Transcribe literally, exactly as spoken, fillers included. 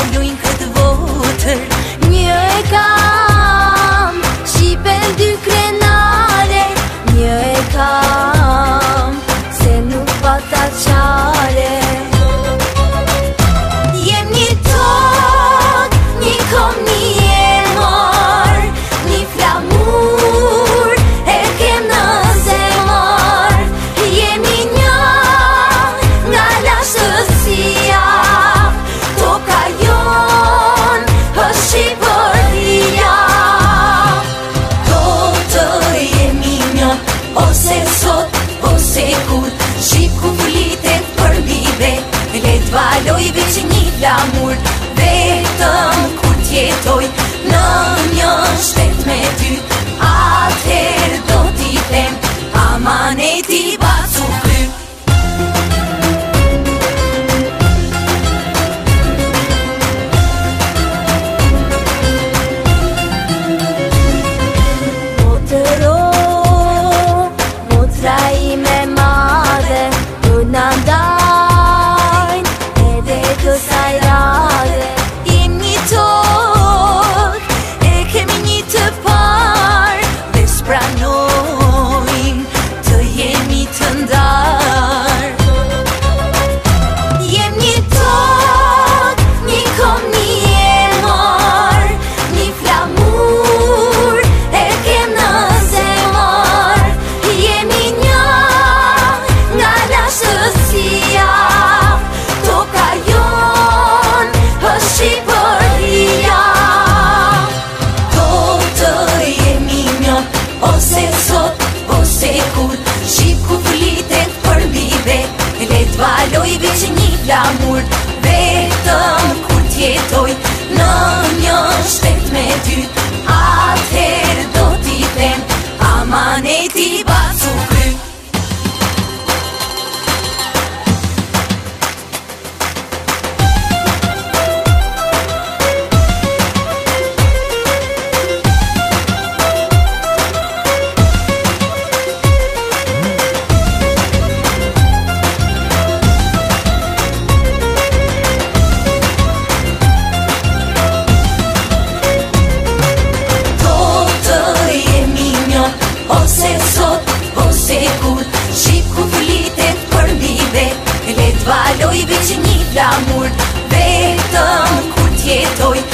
kalojnë këtë votër. Një e kam Shqipen dy krenare, një e kam se nuk pata qare. Jem një tot, një kom, një emor, një flamur e kem në zemër. Jemi një nga lashtësia, toka jon është Shqipëria. Do të jemi një, ose sot, ose kur, Shqip ku flitet për mbi vet. Le t'valoj veç një flamur, vetëm kur t'jetoj në një shtet me ty. Atëherë do t'i them, amaneti bacu kry. Motëro, motra ime madhe, do na ndajnë edhe kësaj rade. Jem një tot, e kemi një të parë, dhe s'pranojmë të jemi të ndarë. Jem një tot, një kom, një emor, një flamur e kem në zemër. Jemi një nga lashtësia, toka jon është Shqipëria. Do të jemi një, ose sot, ose kur, Shqip ku flitet për mbi vet. Le t'valoj veç një flamur, vetëm kur t'jetoj në një shtet me ty. Atëherë do t'i them, amaneti bacu kry. Ose sot, ose kur, Shqip ku flitet për mbi vet. Le t'valoj veç një flamur, vetëm kur t'jetoj